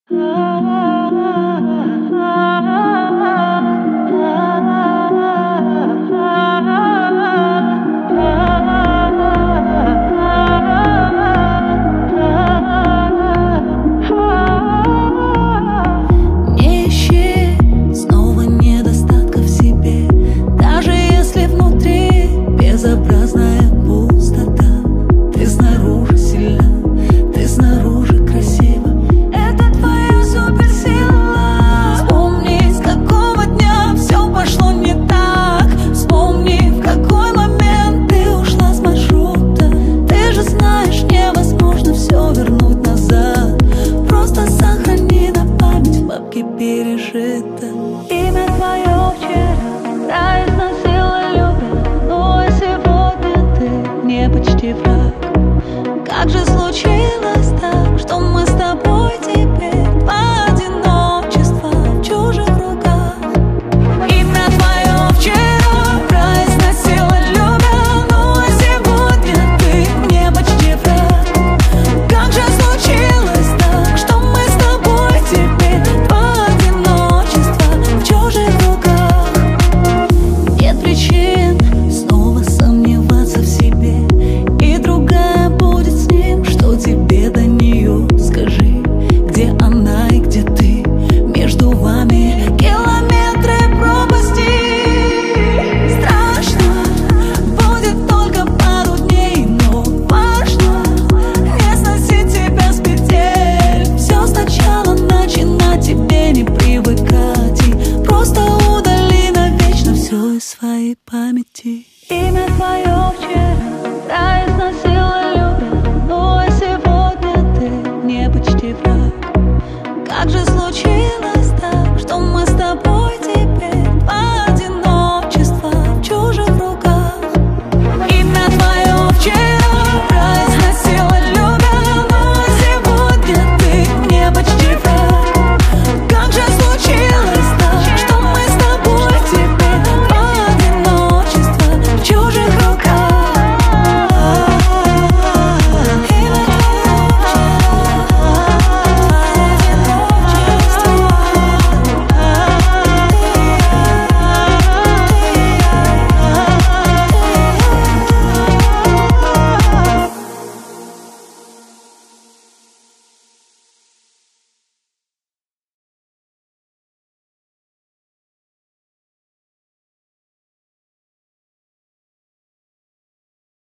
Безобразная пустота. Ты снаружи сильна, ты снаружи красива. Это твоя суперсила. Вспомни, с какого дня все пошло не так. Вспомни, в какой момент ты ушла с маршрута. Ты же знаешь, невозможно все вернуть назад. Просто сохрани на память, в папке пережито. Имя твое вчера играет на силы любят, но сегодня ты мне почти враг. Как же случилось так, что мы с тобой теперь два одиночества в чужих руках? Имя твое вчера произносила любя, но сегодня ты мне почти враг. Как же случилось так, что мы с тобой теперь два одиночества в чужих руках? Нет причин снова сомневаться в себе, и другая будет с ним. Что тебе до нее? Скажи, где она и где ты? Между вами километры пропасти. Страшно будет только пару дней, но важно не сносить тебя с петель. Все сначала начинать, тебе не привыкать, и просто удали навечно все из своей памяти. Имя твое вчера произносила любя, но сегодня ты мне почти враг. Как же случилось